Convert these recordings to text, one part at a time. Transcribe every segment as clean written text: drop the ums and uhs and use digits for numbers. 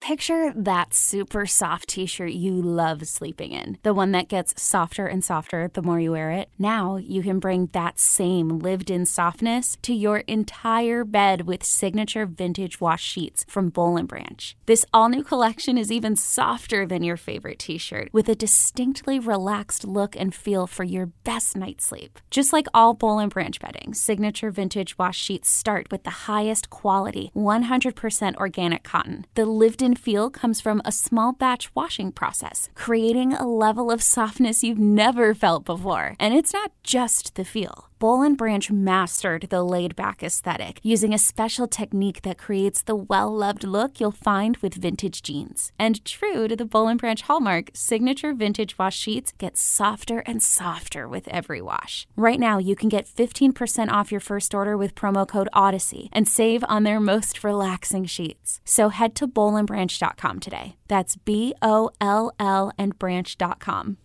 Picture that super soft t-shirt you love sleeping in. The one that gets softer and softer the more you wear it. Now you can bring that same lived-in softness to your entire bed with signature vintage wash sheets from Boll & Branch. This all-new collection is even softer than your favorite t-shirt, with a distinctly relaxed look and feel for your best night's sleep. Just like all Boll & Branch bedding, signature vintage wash sheets start with the highest quality, 100% organic cotton. The lived-in feel comes from a small batch washing process, creating a level of softness you've never felt before. And it's not just the feel. Boll & Branch mastered the laid-back aesthetic using a special technique that creates the well-loved look you'll find with vintage jeans. And true to the Boll & Branch hallmark, signature vintage wash sheets get softer and softer with every wash. Right now, you can get 15% off your first order with promo code Odyssey and save on their most relaxing sheets. So head to bollandbranch.com today. That's BOLL and branch.com.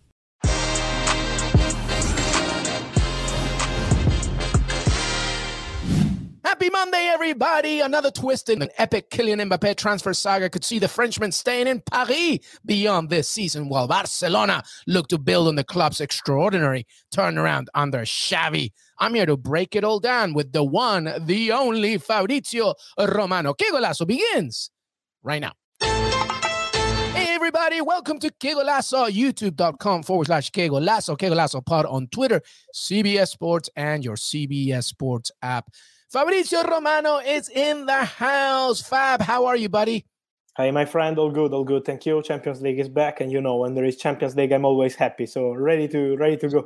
Happy Monday, everybody. Another twist in an epic Kylian Mbappé transfer saga could see the Frenchman staying in Paris beyond this season, while Barcelona look to build on the club's extraordinary turnaround under Xavi. I'm here to break it all down with the one, the only Fabrizio Romano. Que Golazo begins right now. Hey, everybody. Welcome to Que Golazo, youtube.com/Que Golazo, Que Golazo Pod on Twitter, CBS Sports, and your CBS Sports app. Fabrizio Romano is in the house. Fab, how are you, buddy? Hi, my friend. All good, all good. Thank you. Champions League is back, and you know when there is Champions League, I'm always happy. So ready to go.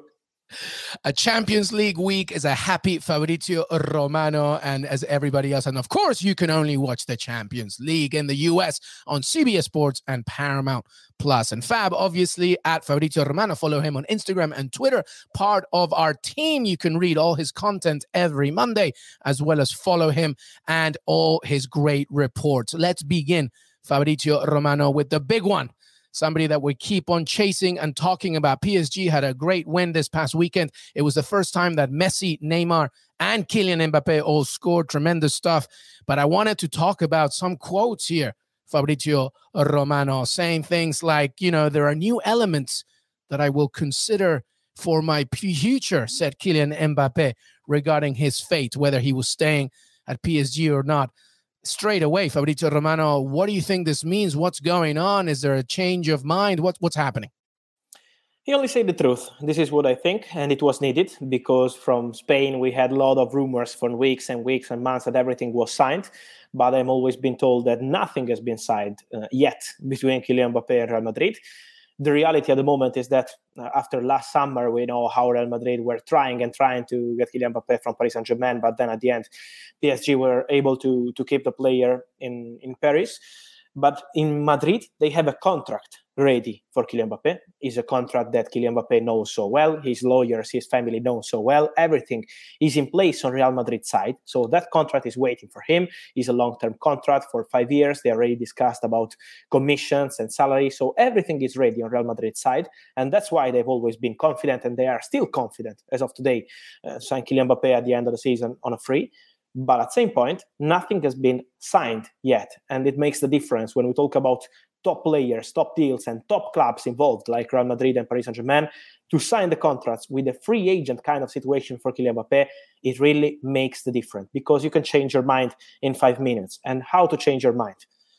A Champions League week is a happy Fabrizio Romano, and as everybody else. And of course, you can only watch the Champions League in the US on CBS Sports and Paramount Plus. And Fab, obviously, at Fabrizio Romano. Follow him on Instagram and Twitter. Part of our team. You can read all his content every Monday, as well as follow him and all his great reports. Let's begin, Fabrizio Romano, with the big one. Somebody that we keep on chasing and talking about. PSG had a great win this past weekend. It was the first time that Messi, Neymar, and Kylian Mbappé all scored. Tremendous stuff. But I wanted to talk about some quotes here, Fabrizio Romano, saying things like, you know, there are new elements that I will consider for my future, said Kylian Mbappé, regarding his fate, whether he was staying at PSG or not. Straight away, Fabrizio Romano, what do you think this means? What's going on? Is there a change of mind? What's happening? He only said the truth. This is what I think, and it was needed because from Spain we had a lot of rumors for weeks and months that everything was signed, but I'm always been told that nothing has been signed yet between Kylian Mbappé and Real Madrid. The reality at the moment is that after last summer, we know how Real Madrid were trying to get Kylian Mbappé from Paris Saint-Germain, but then at the end, PSG were able to keep the player in Paris. But in Madrid, they have a contract ready for Kylian Mbappé. It's a contract that Kylian Mbappé knows so well. His lawyers, his family know so well. Everything is in place on Real Madrid's side. So that contract is waiting for him. It's a long-term contract for 5 years. They already discussed about commissions and salary. So everything is ready on Real Madrid's side. And that's why they've always been confident, and they are still confident as of today. Sign Kylian Mbappé at the end of the season on a free. But at the same point, nothing has been signed yet. And it makes the difference when we talk about top players, top deals, and top clubs involved, like Real Madrid and Paris Saint-Germain, to sign the contracts with a free agent kind of situation for Kylian Mbappé. It really makes the difference because you can change your mind in 5 minutes. And how to change your mind?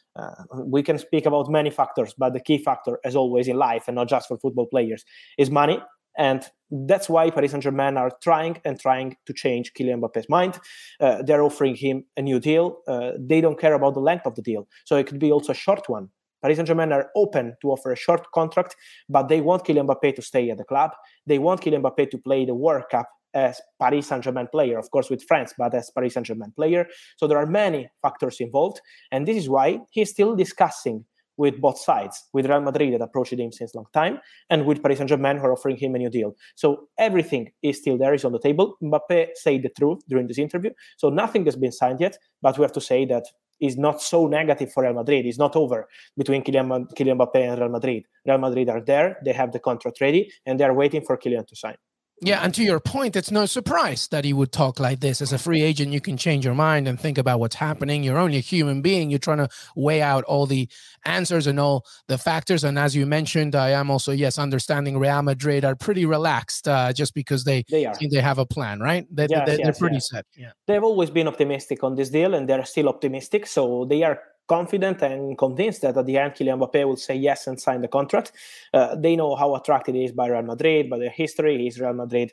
We can speak about many factors, but the key factor, as always in life, and not just for football players, is money. And that's why Paris Saint-Germain are trying to change Kylian Mbappe's mind. They're offering him a new deal. They don't care about the length of the deal. So it could be also a short one. Paris Saint-Germain are open to offer a short contract, but they want Kylian Mbappé to stay at the club. They want Kylian Mbappé to play the World Cup as Paris Saint-Germain player, of course with France, but as Paris Saint-Germain player. So there are many factors involved. And this is why he's still discussing with both sides, with Real Madrid that approached him since a long time, and with Paris Saint-Germain who are offering him a new deal. So everything is still there, is on the table. Mbappé said the truth during this interview. So nothing has been signed yet, but we have to say that it's not so negative for Real Madrid. It's not over between Kylian Mbappé and Real Madrid. Real Madrid are there, they have the contract ready, and they are waiting for Kylian to sign. Yeah, and to your point, it's no surprise that he would talk like this. As a free agent, you can change your mind and think about what's happening. You're only a human being. You're trying to weigh out all the answers and all the factors. And as you mentioned, I am also, yes, understanding Real Madrid are pretty relaxed just because they think they have a plan, right? They're pretty set. Yeah, they've always been optimistic on this deal, and they're still optimistic. So they are confident and convinced that at the end Kylian Mbappé will say yes and sign the contract. They know how attracted he is by Real Madrid, by their history. He's Real Madrid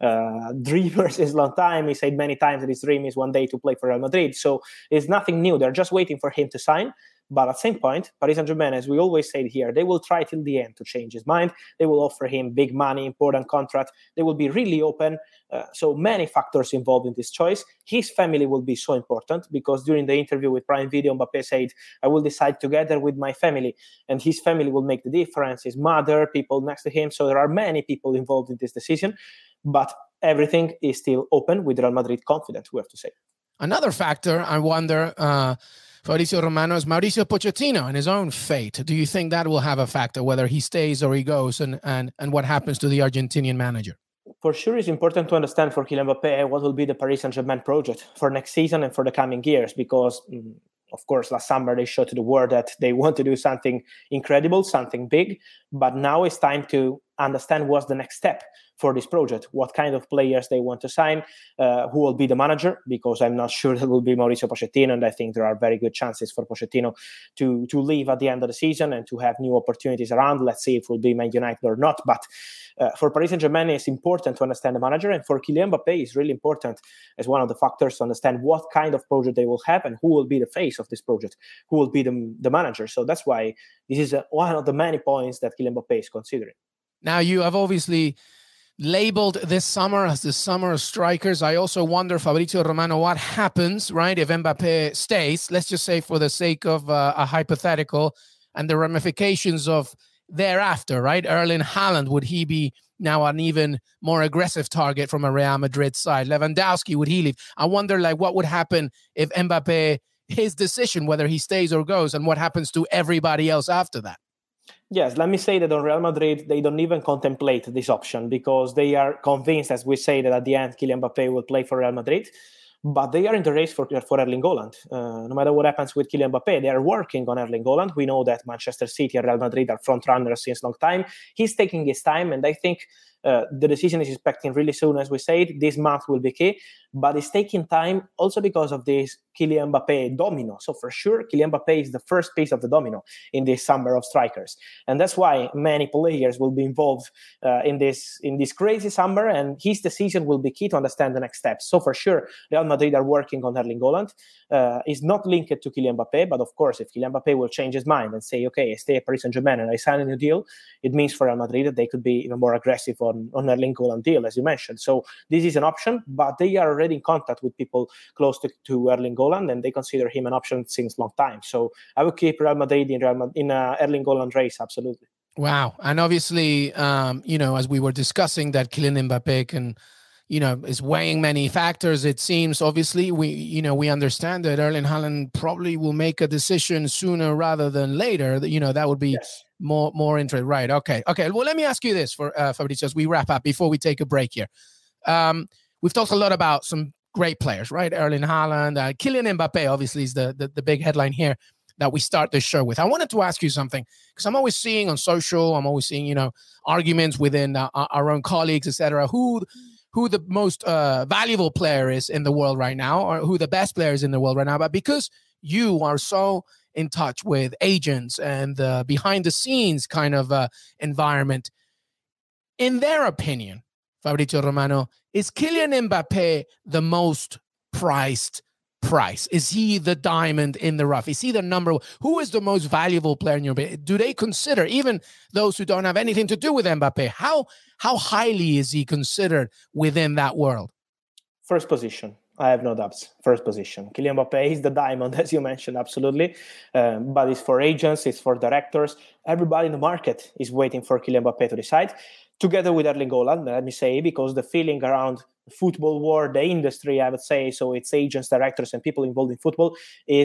dreamer since a long time. He said many times that his dream is one day to play for Real Madrid. So it's nothing new. They're just waiting for him to sign. But at the same point, Paris Saint-Germain, as we always say here, they will try till the end to change his mind. They will offer him big money, important contract. They will be really open. So many factors involved in this choice. His family will be so important because during the interview with Prime Video, Mbappé said, I will decide together with my family. And his family will make the difference, his mother, people next to him. So there are many people involved in this decision. But everything is still open with Real Madrid confident, we have to say. Another factor, I wonder, Fabrizio Romano, is Mauricio Pochettino and his own fate. Do you think that will have a factor, whether he stays or he goes, and what happens to the Argentinian manager? For sure, it's important to understand for Kylian Mbappé what will be the Paris Saint-Germain project for next season and for the coming years, because, of course, last summer they showed to the world that they want to do something incredible, something big, but now it's time to understand what's the next step for this project, what kind of players they want to sign, who will be the manager, because I'm not sure that will be Mauricio Pochettino, and I think there are very good chances for Pochettino to leave at the end of the season and to have new opportunities around. Let's see if it will be Man United or not, but for Paris Saint-Germain, it's important to understand the manager, and for Kylian Mbappé, it's really important as one of the factors to understand what kind of project they will have and who will be the face of this project, who will be the manager. So that's why this is one of the many points that Kylian Mbappé is considering. Now, you have obviously labeled this summer as the summer of strikers. I also wonder, Fabrizio Romano, what happens, right, if Mbappé stays, let's just say for the sake of a hypothetical, and the ramifications of thereafter, right? Erling Haaland, would he be now an even more aggressive target from a Real Madrid side? Lewandowski, would he leave? I wonder, like, what would happen if Mbappé, his decision, whether he stays or goes, and what happens to everybody else after that? Yes, let me say that on Real Madrid, they don't even contemplate this option because they are convinced, as we say, that at the end, Kylian Mbappé will play for Real Madrid. But they are in the race for Erling Haaland. No matter what happens with Kylian Mbappé, they are working on Erling Haaland. We know that Manchester City and Real Madrid are front runners since a long time. He's taking his time, and I think the decision is expecting really soon, as we said. This month will be key, but it's taking time also because of this Kylian Mbappé domino. So for sure, Kylian Mbappé is the first piece of the domino in this summer of strikers. And that's why many players will be involved in this crazy summer, and his decision will be key to understand the next steps. So for sure, Real Madrid are working on Erling Haaland. Is not linked to Kylian Mbappé, but of course, if Kylian Mbappé will change his mind and say, okay, I stay at Paris Saint-Germain and I sign a new deal, it means for Real Madrid that they could be even more aggressive on Erling Haaland deal, as you mentioned. So this is an option, but they are already in contact with people close to Erling Haaland, and they consider him an option since long time. So I would keep Real Madrid in Erling Haaland race, absolutely. Wow. And obviously, as we were discussing, that Kylian Mbappé can, is weighing many factors. It seems, obviously, we understand that Erling Haaland probably will make a decision sooner rather than later. That would be yes. more interesting. Right. Okay. Well, let me ask you this for Fabrizio, as we wrap up before we take a break here. We've talked a lot about some great players, right? Erling Haaland, Kylian Mbappé, obviously, is the big headline here that we start this show with. I wanted to ask you something, because I'm always seeing on social, arguments within our own colleagues, etc., who the most valuable player is in the world right now, or who the best player is in the world right now. But because you are so in touch with agents and behind the scenes kind of environment, in their opinion, Fabrizio Romano, is Kylian Mbappé the most prized price? Is he the diamond in the rough? Is he the number one? Who is the most valuable player in your opinion? Do they consider, even those who don't have anything to do with Mbappé, how highly is he considered within that world? First position. I have no doubts. First position. Kylian Mbappé is the diamond, as you mentioned, absolutely. But it's for agents, it's for directors. Everybody in the market is waiting for Kylian Mbappé to decide, together with Erling Haaland, let me say, because the feeling around football world, the industry, I would say, so it's agents, directors, and people involved in football, is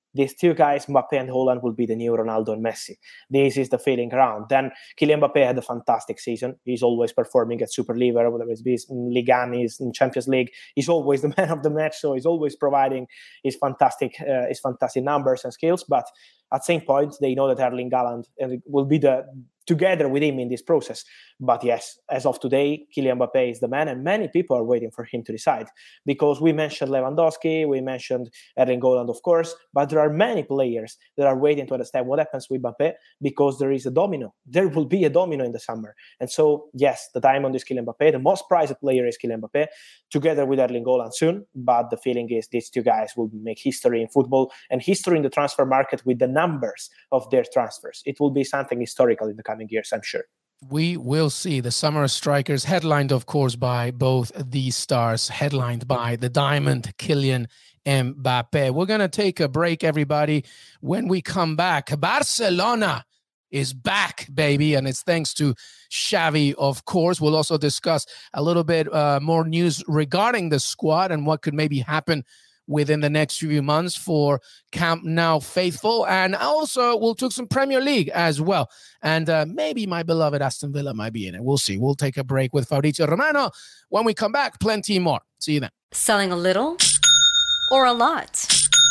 these two guys, Mbappe and Haaland, will be the new Ronaldo and Messi. This is the feeling around. Then Kylian Mbappe had a fantastic season. He's always performing at Super League, whether it's in Ligue 1, he's in Champions League. He's always the man of the match, so he's always providing his fantastic numbers and skills. But at the same point, they know that Erling Haaland will be together with him in this process. But yes, as of today, Kylian Mbappe is the man, and many people are waiting for him to decide. Because we mentioned Lewandowski, we mentioned Erling Haaland, of course, but there are many players that are waiting to understand what happens with Mbappe, because there is a domino. There will be a domino in the summer. And so, yes, the diamond is Kylian Mbappe. The most prized player is Kylian Mbappe, together with Erling Haaland soon. But the feeling is these two guys will make history in football and history in the transfer market with the numbers of their transfers. It will be something historical in the coming years, I'm sure. We will see the Summer Strikers, headlined, of course, by both these stars, headlined by the diamond Kylian Mbappe. We're going to take a break, everybody. When we come back, Barcelona is back, baby, and it's thanks to Xavi, of course. We'll also discuss a little bit more news regarding the squad and what could maybe happen within the next few months for Camp Nou faithful. And also we'll talk some Premier League as well. And maybe my beloved Aston Villa might be in it. We'll see. We'll take a break with Fabrizio Romano. When we come back, plenty more. See you then. Selling a little or a lot?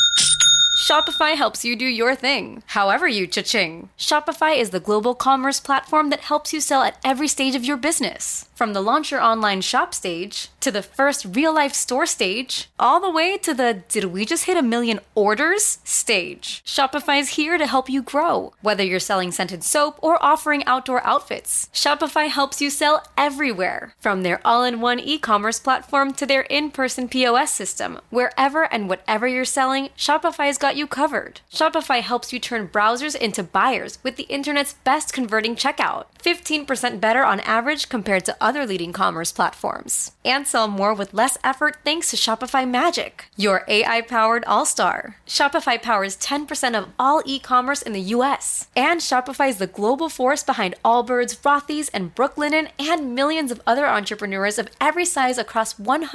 Shopify helps you do your thing, however you cha-ching. Shopify is the global commerce platform that helps you sell at every stage of your business. From the launch your online shop stage, to the first real-life store stage, all the way to the did we just hit 1 million orders stage. Shopify is here to help you grow. Whether you're selling scented soap or offering outdoor outfits, Shopify helps you sell everywhere. From their all-in-one e-commerce platform to their in-person POS system, wherever and whatever you're selling, Shopify's got you covered. Shopify helps you turn browsers into buyers with the internet's best converting checkout. 15% better on average compared to other leading commerce platforms. And sell more with less effort thanks to Shopify Magic, your AI-powered all-star. Shopify powers 10% of all e-commerce in the US. And Shopify is the global force behind Allbirds, Rothy's, and Brooklinen, and millions of other entrepreneurs of every size across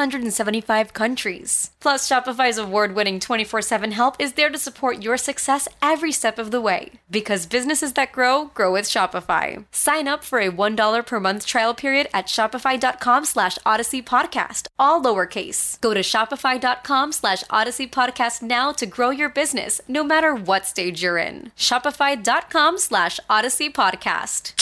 175 countries. Plus, Shopify's award-winning 24/7 help is there to support your success every step of the way. Because businesses that grow, grow with Shopify. Sign up for a $1 per month trial period at shopify.com/Odyssey Podcast, all lowercase. Go to shopify.com/Odyssey Podcast now to grow your business, no matter what stage you're in. Shopify.com/Odyssey Podcast.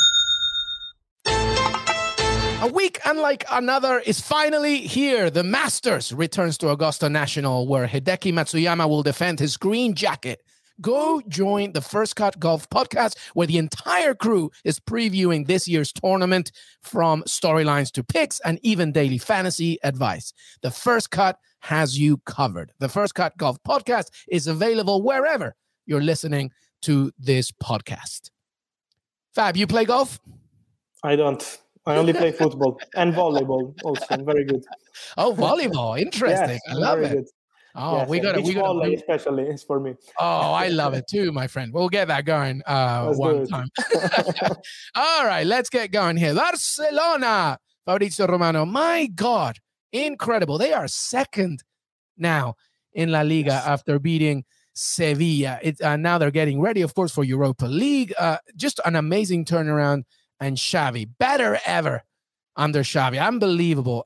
A week unlike another is finally here. The Masters returns to Augusta National, where Hideki Matsuyama will defend his green jacket. Go join the First Cut Golf podcast, where the entire crew is previewing this year's tournament, from storylines to picks and even daily fantasy advice. The First Cut has you covered. The First Cut Golf podcast is available wherever you're listening to this podcast. Fab, you play golf? I don't. I only play football and volleyball also. Very good. Oh, volleyball. Interesting. Yes, I love it. Good. Oh, yes, we got to especially is for me. Oh, I love it too, my friend. We'll get that going one time. All right, let's get going here. Barcelona, Fabrizio Romano. My God, incredible. They are second now in La Liga after beating Sevilla. Now they're getting ready, of course, for Europa League. Just an amazing turnaround. And Xavi, better ever under Xavi. Unbelievable.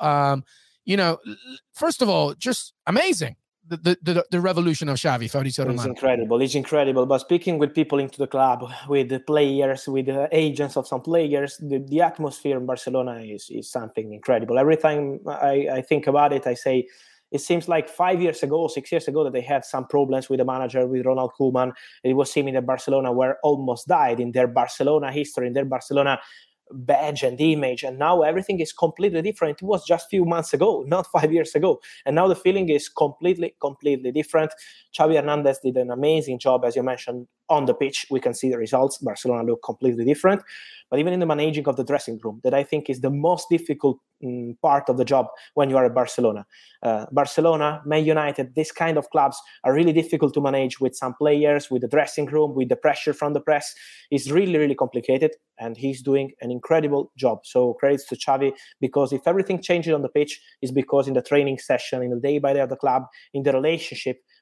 First of all, just amazing. The revolution of Xavi, Fabrizio Romano. It's incredible. But speaking with people into the club, with the players, with the agents of some players, the atmosphere in Barcelona is something incredible. Every time I think about it, I say, it seems like 5 years ago, 6 years ago, that they had some problems with the manager, with Ronald Koeman. It was seeming that Barcelona were almost died in their Barcelona history, in their Barcelona badge and image. And now everything is completely different. It was just a few months ago, not 5 years ago. And now the feeling is completely different. Xavi Hernandez did an amazing job, as you mentioned, on the pitch. We can see the results. Barcelona look completely different. But even in the managing of the dressing room, that I think is the most difficult part of the job when you are at Barcelona. Barcelona, Man United, this kind of clubs are really difficult to manage with some players, with the dressing room, with the pressure from the press. It's really, really complicated, and he's doing an incredible job. So credits to Xavi, because if everything changes on the pitch, it's because in the training session, in the day by day of the club, in the relationship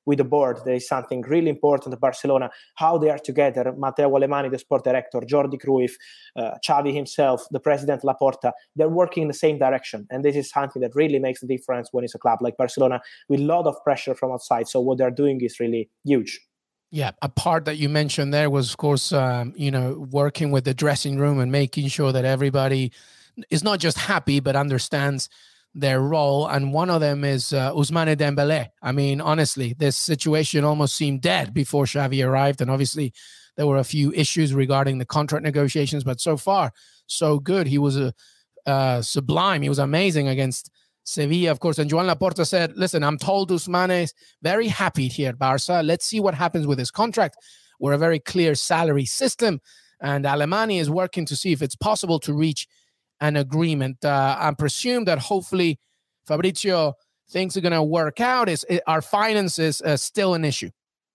with the board. There is something really important at Barcelona, how they are together. Matteo Alemany, the sport director, Jordi Cruyff, Xavi himself, the president Laporta, they're working in the same direction. And this is something that really makes the difference when it's a club like Barcelona with a lot of pressure from outside. So what they're doing is really huge. Yeah, a part that you mentioned there was, of course, working with the dressing room and making sure that everybody is not just happy, but understands their role. And one of them is Ousmane Dembélé. I mean, honestly, this situation almost seemed dead before Xavi arrived. And obviously, there were a few issues regarding the contract negotiations, but so far, so good. He was sublime. He was amazing against Sevilla, of course. And Joan Laporta said, listen, I'm told Ousmane is very happy here at Barca. Let's see what happens with his contract. We're a very clear salary system. And Alemany is working to see if it's possible to reach an agreement. I presume that hopefully, Fabrizio, things are going to work out. Are finances still an issue?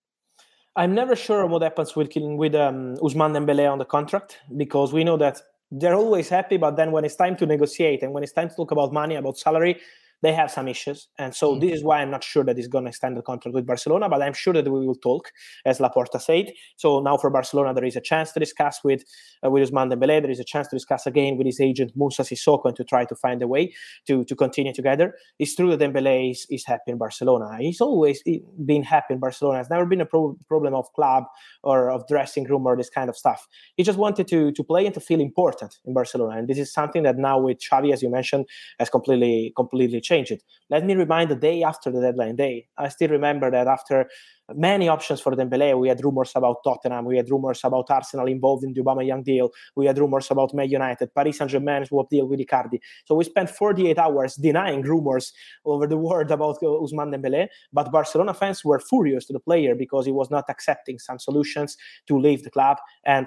I'm never sure what happens with Ousmane Dembélé on the contract, because we know that they're always happy, but then when it's time to negotiate and when it's time to talk about money, about salary, they have some issues. And so this is why I'm not sure that he's going to extend the contract with Barcelona, but I'm sure that we will talk, as Laporta said. So now for Barcelona, there is a chance to discuss with Ousmane Dembélé. There is a chance to discuss again with his agent, Moussa Sissoko, and to try to find a way to continue together. It's true that Dembélé is happy in Barcelona. He's always been happy in Barcelona. It's never been a problem of club or of dressing room or this kind of stuff. He just wanted to play and to feel important in Barcelona. And this is something that now with Xavi, as you mentioned, has completely changed it. Let me remind the day after the deadline day. I still remember that after many options for Dembélé, we had rumors about Tottenham, we had rumors about Arsenal involved in the Aubameyang deal, we had rumors about Man United, Paris Saint-Germain swap deal with Icardi. So we spent 48 hours denying rumors over the world about Ousmane Dembélé, but Barcelona fans were furious to the player because he was not accepting some solutions to leave the club. And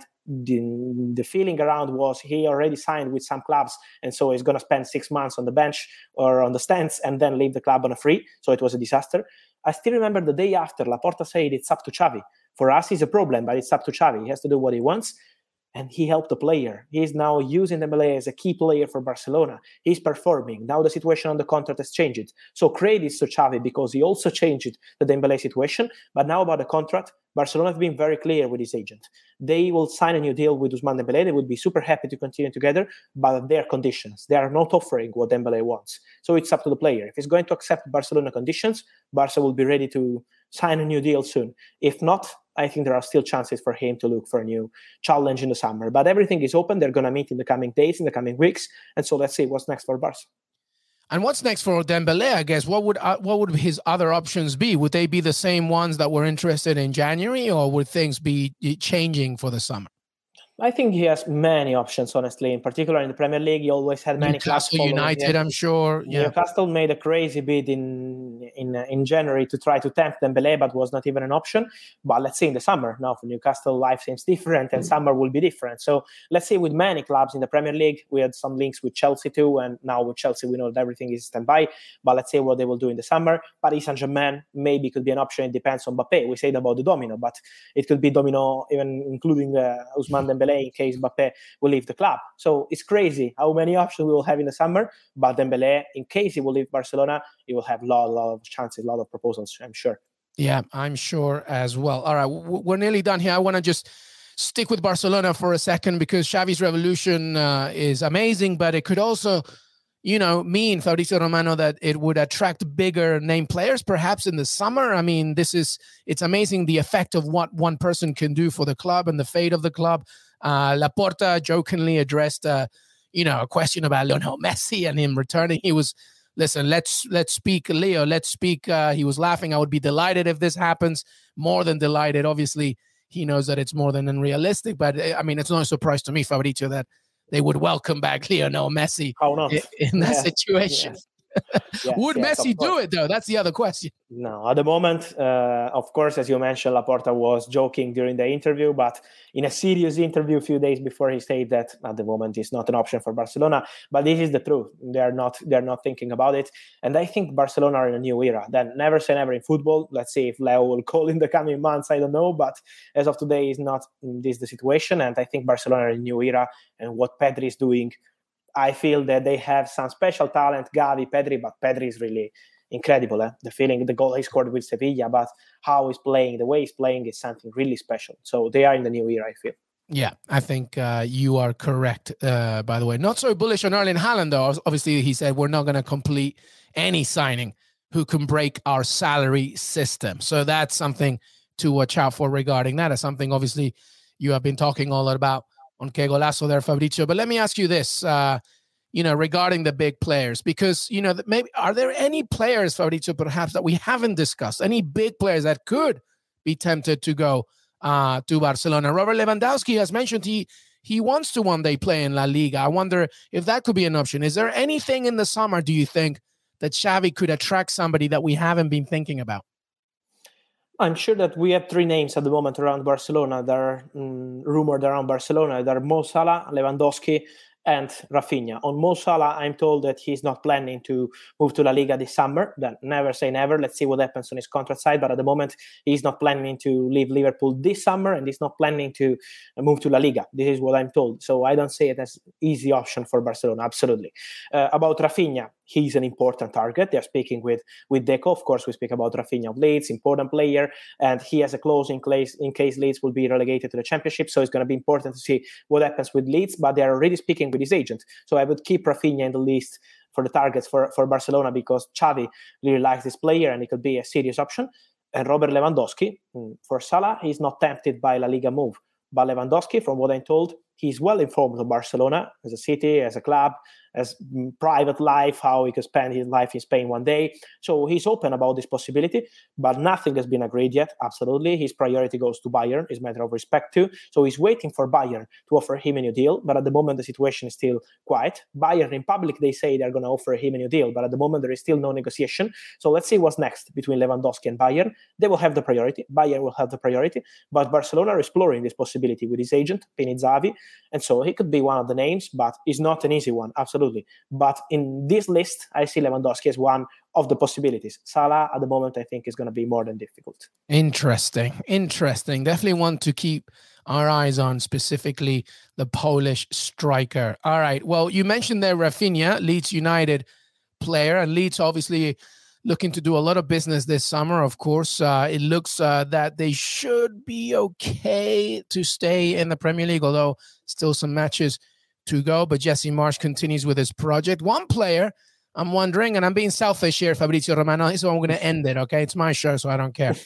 the feeling around was he already signed with some clubs, and so he's going to spend 6 months on the bench or on the stands and then leave the club on a free. So it was a disaster. I still remember the day after, Laporta said it's up to Xavi. For us, it's a problem, but it's up to Xavi. He has to do what he wants. And he helped the player. He is now using Dembélé as a key player for Barcelona. He's performing. Now the situation on the contract has changed. So credits to Xavi because he also changed the Dembélé situation. But now about the contract, Barcelona have been very clear with his agent. They will sign a new deal with Ousmane Dembélé. They would be super happy to continue together, but their conditions. They are not offering what Dembélé wants. So it's up to the player. If he's going to accept Barcelona conditions, Barca will be ready to sign a new deal soon. If not, I think there are still chances for him to look for a new challenge in the summer. But everything is open. They're going to meet in the coming days, in the coming weeks. And so let's see what's next for Barca. And what's next for Dembélé, I guess? What would his other options be? Would they be the same ones that were interested in January, or would things be changing for the summer? I think he has many options, honestly. In particular, in the Premier League, he always had many clubs. Newcastle United, I'm sure. Yeah. Newcastle made a crazy bid in January to try to tempt Dembélé, but was not even an option. But let's see in the summer. Now for Newcastle, life seems different, and summer will be different. So let's see with many clubs in the Premier League. We had some links with Chelsea too, and now with Chelsea, we know that everything is standby. But let's see what they will do in the summer. Paris Saint-Germain maybe could be an option. It depends on Mbappé. We said about the domino, but it could be domino even including Ousmane Dembélé in case Mbappé will leave the club. So it's crazy how many options we will have in the summer. But Dembélé, in case he will leave Barcelona, he will have a lot of chances, a lot of proposals, I'm sure. Yeah, I'm sure as well. All right, we're nearly done here. I want to just stick with Barcelona for a second because Xavi's revolution is amazing, but it could also, mean, Fabrizio Romano, that it would attract bigger name players perhaps in the summer. I mean, it's amazing the effect of what one person can do for the club and the fate of the club. Laporta jokingly addressed, a question about Lionel Messi and him returning. He was, listen, let's speak, Leo, let's speak. He was laughing. I would be delighted if this happens. More than delighted. Obviously, he knows that it's more than unrealistic, but I mean, it's no surprise to me, Fabrizio, that they would welcome back Lionel Messi in that situation. Yes. Would Messi do it, though? That's the other question. No, at the moment, of course, as you mentioned, Laporta was joking during the interview, but in a serious interview a few days before, he said that at the moment it's not an option for Barcelona. But this is the truth. They're not thinking about it. And I think Barcelona are in a new era. Then never say never in football. Let's see if Leo will call in the coming months. I don't know. But as of today, is not this the situation. And I think Barcelona are in a new era. And what Pedri is doing, I feel that they have some special talent, Gavi, Pedri, but Pedri is really incredible. The goal he scored with Sevilla, but how he's playing, the way he's playing is something really special. So they are in the new year, I feel. Yeah, I think you are correct, by the way. Not so bullish on Erling Haaland, though. Obviously, he said we're not going to complete any signing who can break our salary system. So that's something to watch out for regarding that. It's something, obviously, you have been talking a lot about on Que Golazo there, Fabrizio. But let me ask you this, regarding the big players, because, maybe are there any players, Fabrizio, perhaps that we haven't discussed, any big players that could be tempted to go to Barcelona? Robert Lewandowski has mentioned he wants to one day play in La Liga. I wonder if that could be an option. Is there anything in the summer, do you think, that Xavi could attract somebody that we haven't been thinking about? I'm sure that we have 3 names at the moment around Barcelona that are rumored around Barcelona. They are Mo Salah, Lewandowski, and Rafinha. On Mo Salah, I'm told that he's not planning to move to La Liga this summer. Then never say never. Let's see what happens on his contract side. But at the moment, he's not planning to leave Liverpool this summer, and he's not planning to move to La Liga. This is what I'm told. So I don't see it as an easy option for Barcelona, absolutely. About Rafinha, he's an important target. They're speaking with Deco. Of course, we speak about Rafinha of Leeds, important player, and he has a clause in case Leeds will be relegated to the Championship. So it's going to be important to see what happens with Leeds, but they're already speaking with his agent. So I would keep Rafinha in the list for the targets for Barcelona, because Xavi really likes this player and it could be a serious option. And Robert Lewandowski, for Salah, he's not tempted by La Liga move. But Lewandowski, from what I'm told, he's well informed of Barcelona as a city, as a club, as private life, how he could spend his life in Spain one day. So he's open about this possibility, but nothing has been agreed yet. Absolutely. His priority goes to Bayern. It's a matter of respect too. So he's waiting for Bayern to offer him a new deal. But at the moment, the situation is still quiet. Bayern in public, they say they're going to offer him a new deal. But at the moment, there is still no negotiation. So let's see what's next between Lewandowski and Bayern. They will have the priority. Bayern will have the priority. But Barcelona are exploring this possibility with his agent, Pini Zahavi. And so he could be one of the names, but it's not an easy one. Absolutely. But in this list, I see Lewandowski as one of the possibilities. Salah, at the moment, I think is going to be more than difficult. Interesting. Definitely want to keep our eyes on specifically the Polish striker. All right. Well, you mentioned there Rafinha, Leeds United player, and Leeds obviously looking to do a lot of business this summer. Of course, it looks that they should be okay to stay in the Premier League, although still some matches to go. But Jesse Marsch continues with his project. One player I'm wondering, and I'm being selfish here, Fabrizio Romano, so I'm going to end it, okay? It's my show, so I don't care.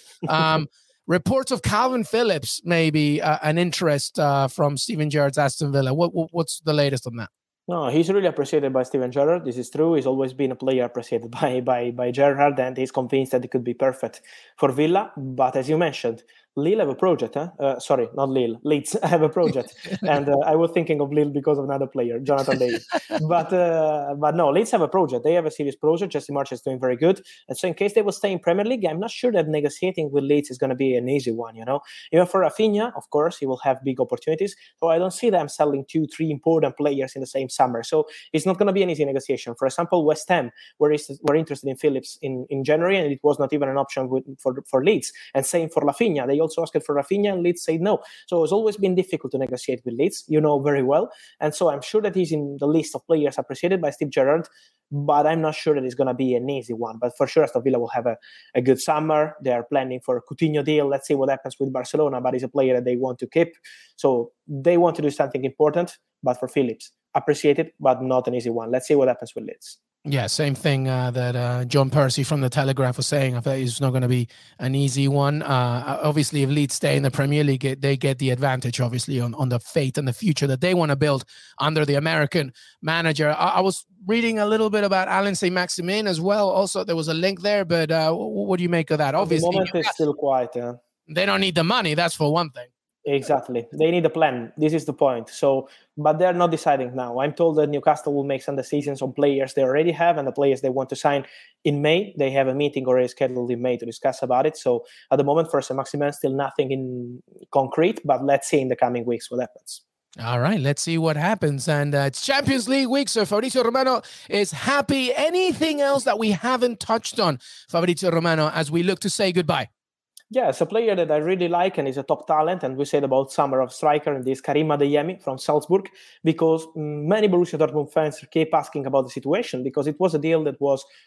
Reports of Calvin Phillips, maybe an interest from Steven Gerrard's Aston Villa. What's the latest on that? No, he's really appreciated by Steven Gerrard. This is true. He's always been a player appreciated by Gerrard, and he's convinced that it could be perfect for Villa. But as you mentioned, Lille have a project. Sorry, not Lille. Leeds have a project. And I was thinking of Lille because of another player, Jonathan David. But no, Leeds have a project. They have a serious project. Jesse Marsch is doing very good. And so in case they will stay in Premier League, I'm not sure that negotiating with Leeds is going to be an easy one, Even for Rafinha, of course, he will have big opportunities. So I don't see them selling 2-3 important players in the same summer. So it's not going to be an easy negotiation. For example, West Ham were interested in Phillips in January, and it was not even an option for Leeds. And same for Rafinha. They also asked for Rafinha, and Leeds said no. So it's always been difficult to negotiate with Leeds, very well. And so I'm sure that he's in the list of players appreciated by Steve Gerrard, but I'm not sure that it's going to be an easy one. But for sure, Aston Villa will have a good summer. They are planning for a Coutinho deal. Let's see what happens with Barcelona, but he's a player that they want to keep. So they want to do something important, but for Phillips, appreciated, but not an easy one. Let's see what happens with Leeds. Yeah, same thing that John Percy from the Telegraph was saying. I think it's not going to be an easy one. Obviously, if Leeds stay in the Premier League, they get the advantage, obviously, on the fate and the future that they want to build under the American manager. I was reading a little bit about Alain Saint-Maximin as well. Also, there was a link there, but what do you make of that? Obviously, the moment is still quiet. Yeah. They don't need the money, that's for one thing. Exactly. They need a plan. This is the point. So, but they're not deciding now. I'm told that Newcastle will make some decisions on players they already have and the players they want to sign in May. They have a meeting already scheduled in May to discuss about it. So at the moment, for Saint-Maximin, still nothing in concrete, but let's see in the coming weeks what happens. All right, let's see what happens. And it's Champions League week, so Fabrizio Romano is happy. Anything else that we haven't touched on, Fabrizio Romano, as we look to say goodbye? Yeah, it's a player that I really like and is a top talent. And we said about summer of striker, and this Karim Adeyemi from Salzburg, because many Borussia Dortmund fans keep asking about the situation, because it was a deal that was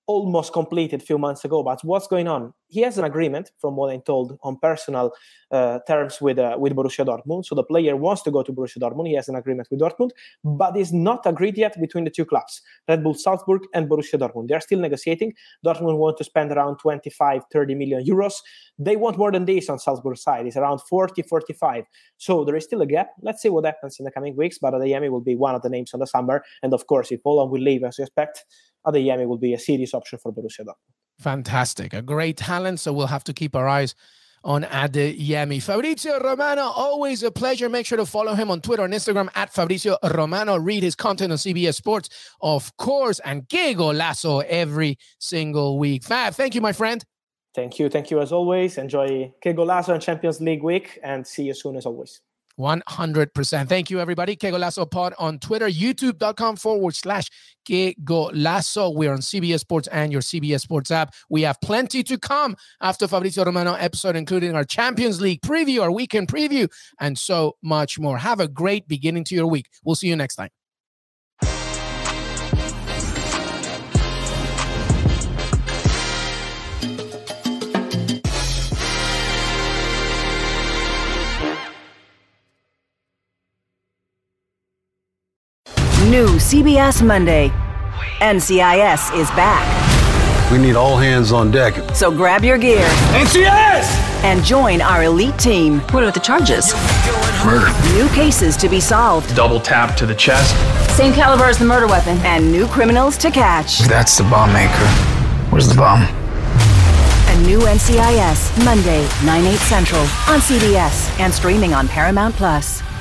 almost completed a few months ago. But what's going on? He has an agreement, from what I'm told, on personal terms with Borussia Dortmund. So the player wants to go to Borussia Dortmund. He has an agreement with Dortmund, but it's not agreed yet between the two clubs, Red Bull Salzburg and Borussia Dortmund. They're still negotiating. Dortmund want to spend around 25-30 million euros. They want more than this on Salzburg's side. It's around 40-45. So there is still a gap. Let's see what happens in the coming weeks. But Adeyemi will be one of the names on the summer. And of course, if Poland will leave, as you expect, Adeyemi will be a serious option for Borussia Dortmund. Fantastic. A great talent. So we'll have to keep our eyes on Adeyemi. Fabrizio Romano, always a pleasure. Make sure to follow him on Twitter and Instagram at Fabrizio Romano. Read his content on CBS Sports, of course, and Que Golazo every single week. Fab, thank you, my friend. Thank you. Thank you as always. Enjoy Que Golazo and Champions League week, and see you soon as always. 100%. Thank you, everybody. Que Golazo Pod on Twitter, youtube.com/Que Golazo. We're on CBS Sports and your CBS Sports app. We have plenty to come after Fabrizio Romano episode, including our Champions League preview, our weekend preview, and so much more. Have a great beginning to your week. We'll see you next time. New CBS Monday. NCIS is back. We need all hands on deck. So grab your gear. NCIS! And join our elite team. What are the charges? Murder. New cases to be solved. Double tap to the chest. Same caliber as the murder weapon. And new criminals to catch. That's the bomb maker. Where's the bomb? A new NCIS, Monday, 9/8 Central, on CBS and streaming on Paramount+.